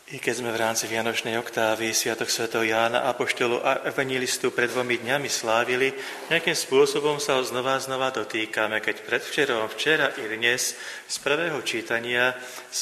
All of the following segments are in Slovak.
I keď sme v rámci Vianočnej oktávy Sviatok svätého Jána Apoštolu a evanjelistu pred 2 dňami slávili, nejakým spôsobom sa ho znova dotýkame, keď včera i dnes z prvého čítania,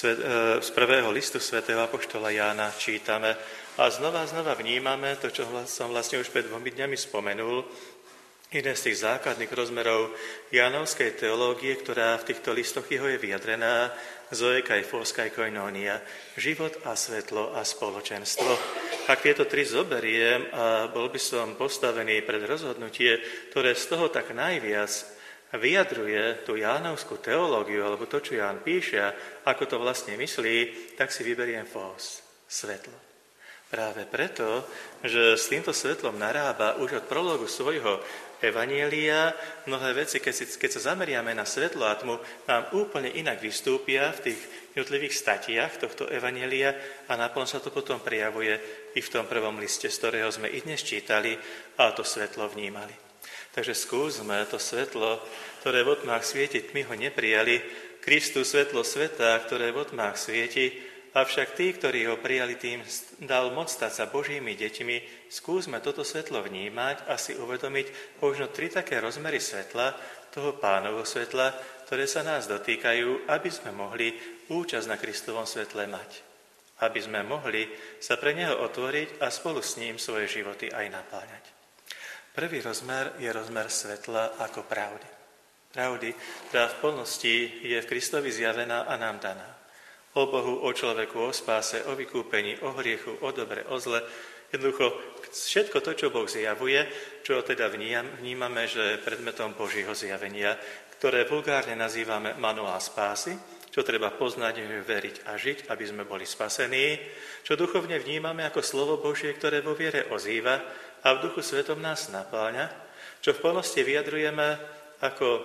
z prvého listu svätého Apoštola Jána čítame a znova vnímame to, čo som vlastne už pred 2 dňami spomenul, jeden z tých základných rozmerov jánovskej teológie, ktorá v týchto listoch jeho je vyjadrená, Zoe kai phos kai koinonia, život a svetlo a spoločenstvo. Ak tieto 3 zoberiem a bol by som postavený pred rozhodnutie, ktoré z toho tak najviac vyjadruje tú jánovskú teológiu, alebo to, čo Ján píše, ako to vlastne myslí, tak si vyberiem phos, svetlo. Práve preto, že s týmto svetlom narába už od prologu svojho evanjelia mnohé veci, keď sa zameriame na svetlo a tmu, nám úplne inak vystúpia v tých jednotlivých statiach tohto evanjelia a naplno sa to potom prejavuje i v tom prvom liste, z ktorého sme i dnes čítali a to svetlo vnímali. Takže skúsme to svetlo, ktoré v otmách svieti, tmy ho neprijali, Kristus svetlo sveta, ktoré v otmách svieti, avšak tí, ktorí ho prijali, tým dal moc stať sa Božími deťmi. Skúsme toto svetlo vnímať a si uvedomiť možno 3 také rozmery svetla, toho Pánovho svetla, ktoré sa nás dotýkajú, aby sme mohli účasť na Kristovom svetle mať. Aby sme mohli sa pre neho otvoriť a spolu s ním svoje životy aj napáňať. Prvý rozmer je rozmer svetla ako pravdy. Pravdy, ktorá v plnosti je v Kristovi zjavená a nám daná. O Bohu, o človeku, o spáse, o vykúpení, o hriechu, o dobre, o zle. Jednoducho všetko to, čo Boh zjavuje, čo teda vnímame, že je predmetom Božieho zjavenia, ktoré vulgárne nazývame manuál spásy, čo treba poznať, veriť a žiť, aby sme boli spasení, čo duchovne vnímame ako slovo Božie, ktoré vo viere ozýva a v Duchu Svetom nás napáľa, čo v plnosti vyjadrujeme ako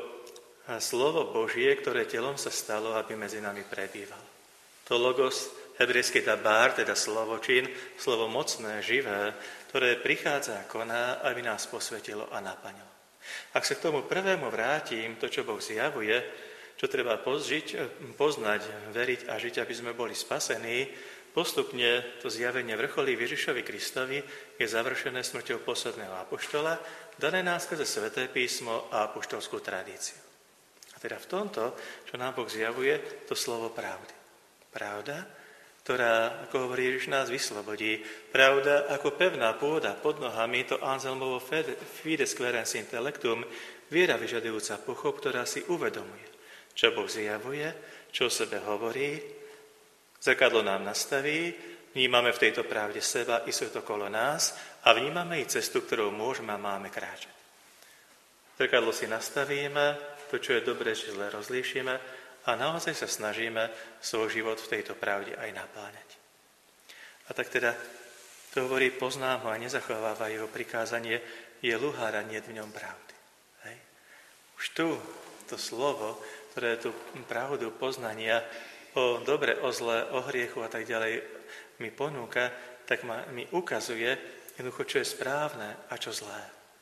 slovo Božie, ktoré telom sa stalo, aby medzi nami prebýval. To logos, hebrejský dabar, teda slovočin, slovo mocné, živé, ktoré prichádza a koná, aby nás posvetilo a naplnilo. Ak sa k tomu prvému vrátim, to, čo Boh zjavuje, čo treba poznať, veriť a žiť, aby sme boli spasení, postupne to zjavenie vrcholí Ježišovi Kristovi je završené smrťou posledného apoštola, dané nás skrze Sväté písmo a apoštolskú tradíciu. A teda v tomto, čo nám Boh zjavuje, to slovo pravdy. Pravda, ktorá, ako hovorí Ježiš, nás vyslobodí. Pravda, ako pevná pôda pod nohami, to Anselmovo fides querens intellectum, viera vyžadujúca pochop, ktorá si uvedomuje, čo Boh zjavuje, čo o sebe hovorí, zrkadlo nám nastaví, vnímame v tejto pravde seba i svet okolo nás a vnímame i cestu, ktorou môžeme a máme kráčať. Zrkadlo si nastavíme, to, čo je dobré, či zle rozlíšime, a naozaj sa snažíme svoj život v tejto pravde aj napáňať. A tak teda to hovorí, poznám ho a nezachováva jeho prikázanie, je luhár a nie v ňom pravdy. Hej. Už tu to slovo, ktoré tú pravdu poznania o dobre, o zle, o hriechu a tak ďalej mi ponúka, tak mi ukazuje jednoducho, čo je správne a čo zlé.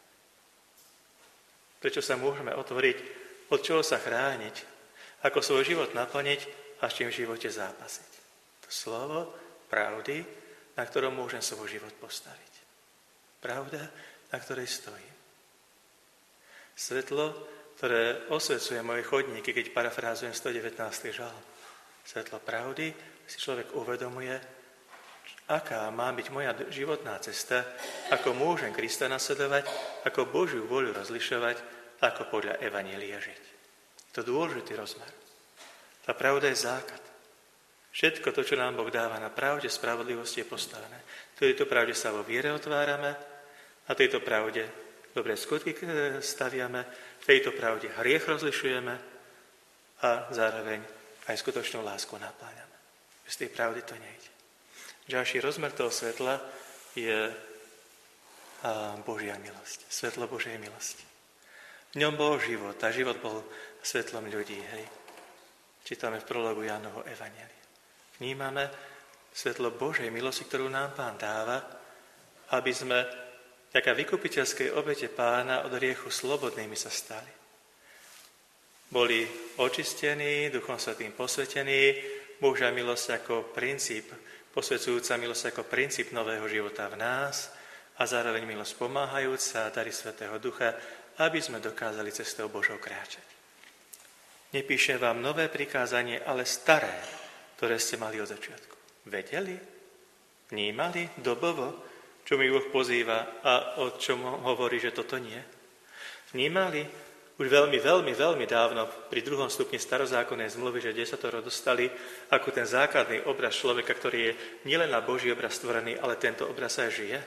Prečo sa môžeme otvoriť, od čoho sa chrániť, ako svoj život naplniť a s čím v živote zápasiť. To slovo pravdy, na ktorom môžem svoj život postaviť. Pravda, na ktorej stojím. Svetlo, ktoré osvecuje moje chodníky, keď parafrázujem 119. žalm. Svetlo pravdy si človek uvedomuje, aká má byť moja životná cesta, ako môžem Krista nasledovať, ako Božiu voľu rozlišovať, ako podľa evanjelia žiť. To je dôležitý rozmer. Tá pravda je základ. Všetko to, čo nám Boh dáva na pravde, spravodlivosti je postavené. V tejto pravde sa vo viere otvárame, a tejto pravde dobré skutky staviame, v tejto pravde hriech rozlišujeme a zároveň aj skutočnú lásku napáňame. Bez tej pravdy to nejde. Ďalší rozmer toho svetla je Božia milosť. Svetlo Božej milosti. V ňom bol život a život bol svetlom ľudí. Hej. Čítame v prologu Jánovho evanjelia. Vnímame svetlo Božej milosti, ktorú nám Pán dáva, aby sme vďaka vykupiteľskej obete Pána od hriechu slobodnými sa stali. Boli očistení, Duchom Svätým posvetení, Božia milosť ako princíp posvedzujúca milosť ako princíp nového života v nás a zároveň milosť pomáhajúca a dary Svätého Ducha, aby sme dokázali cestou Božou kráčať. Nepíšem vám nové prikázanie, ale staré, ktoré ste mali od začiatku. Vedeli? Vnímali dobovo, čo mi Boh pozýva a o čom hovorí, že toto nie? Vnímali už veľmi dávno pri 2. stupni starozákonnej zmluvy, že desatoro dostali ako ten základný obraz človeka, ktorý je nielen na Boží obraz stvorený, ale tento obraz aj žije?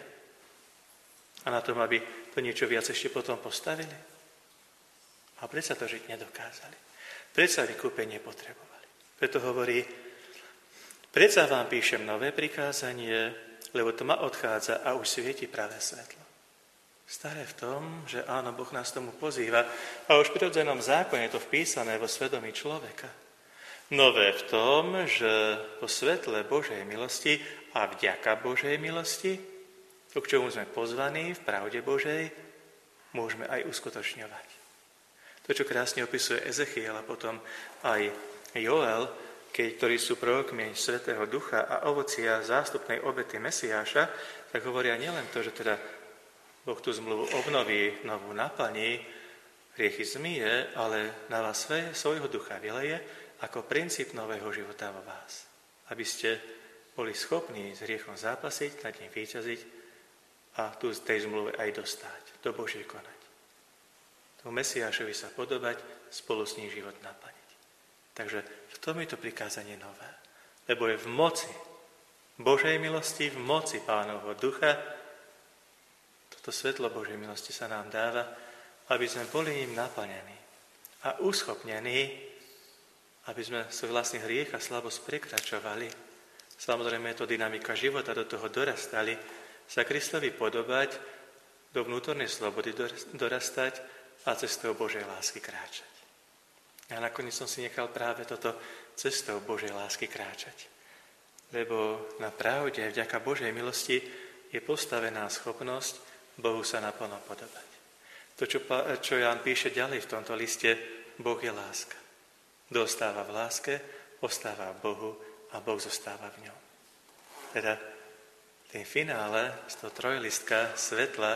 A na tom, aby to niečo viac ešte potom postavili? A predsa to žiť nedokázali. Predsa vykúpenie potrebovali. Preto hovorí, predsa vám píšem nové prikázanie, lebo tma odchádza a už svieti pravé svetlo. Staré v tom, že áno, Boh nás tomu pozýva a už v prirodzenom zákone je to vpísané vo svedomí človeka. Nové v tom, že po svetle Božej milosti a vďaka Božej milosti, to, k čomu sme pozvaní v pravde Božej, môžeme aj uskutočňovať. To, čo krásne opisuje Ezechiel a potom aj Joel, ktorí sú prorokmi Svätého Ducha a ovocia zástupnej obety Mesiáša, tak hovoria nielen to, že teda Boh tú zmluvu obnoví, novú naplní, hriechy zmije, ale na vás svojho ducha vyleje ako princíp nového života vo vás. Aby ste boli schopní s hriechom zápasiť, nad ním víťaziť a tu z tej zmluve aj dostať, do Božie konať. Tomu Mesiášovi sa podobať, spolu s ním život naplniť. Takže v tom je to prikázanie nové. Lebo je v moci Božej milosti, v moci Pánovho ducha. Toto svetlo Božej milosti sa nám dáva, aby sme boli ním naplnení a uschopnení, aby sme svoj vlastný hriech a slabosť prekračovali. Samozrejme je to dynamika života, do toho dorastali, sa Kristovi podobať, do vnútornej slobody dorastať a cestou Božej lásky kráčať. A nakoniec som si nechal práve toto cestou Božej lásky kráčať. Lebo na pravde, vďaka Božej milosti, je postavená schopnosť Bohu sa naplno podobať. To, čo Ján píše ďalej v tomto liste, Boh je láska. Dostáva v láske, ostáva v Bohu a Boh zostáva v ňom. Teda v finále z toho trojlistka svetla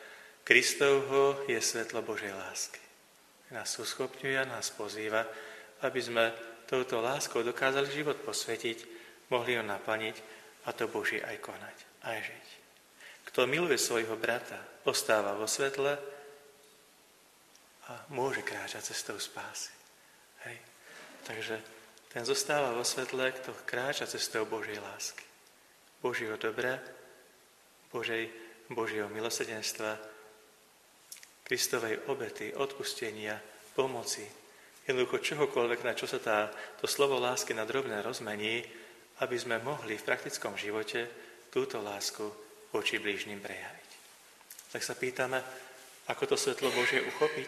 Kristovho je svetlo Božej lásky. Nás uschopňuje a nás pozýva, aby sme touto láskou dokázali život posvetiť, mohli ho naplniť a to Božie aj konať, aj žiť. Kto miluje svojho brata, ostáva vo svetle a môže kráčať cestou spásy. Hej. Takže ten zostáva vo svetle, kto kráča cestou Božej lásky. Božieho dobra, Božieho milosrdenstva, Kristovej obety, odpustenia, pomoci. Jednoducho čohokoľvek, na čo sa to slovo lásky na drobné rozmení, aby sme mohli v praktickom živote túto lásku voči blížnym prejaviť. Tak sa pýtame, ako to svetlo Božie uchopiť?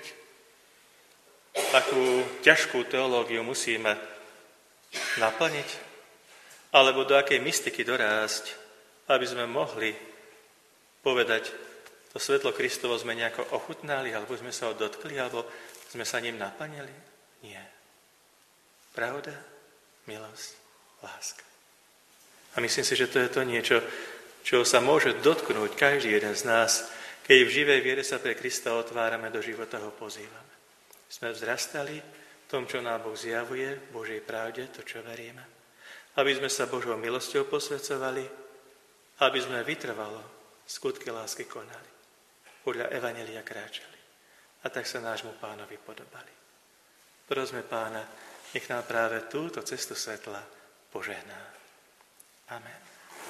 Takú ťažkú teológiu musíme naplniť? Alebo do akej mystiky dorásť, aby sme mohli povedať, to svetlo Kristovo sme nejako ochutnali, alebo sme sa ho dotkli, alebo sme sa ním naplnili? Nie. Pravda, milosť, láska. A myslím si, že to je to niečo, čo sa môže dotknúť každý jeden z nás, keď v živej viere sa pre Krista otvárame, do života ho pozývame. Sme vzrastali v tom, čo nám Boh zjavuje, v Božej pravde, to, čo veríme. Aby sme sa Božou milosťou posvedzovali, aby sme vytrvalo skutky lásky konali. Podľa evanjelia kráčali. A tak sa nášmu Pánovi podobali. Prosme Pána, nech nám práve túto cestu svetla požehná. Amen.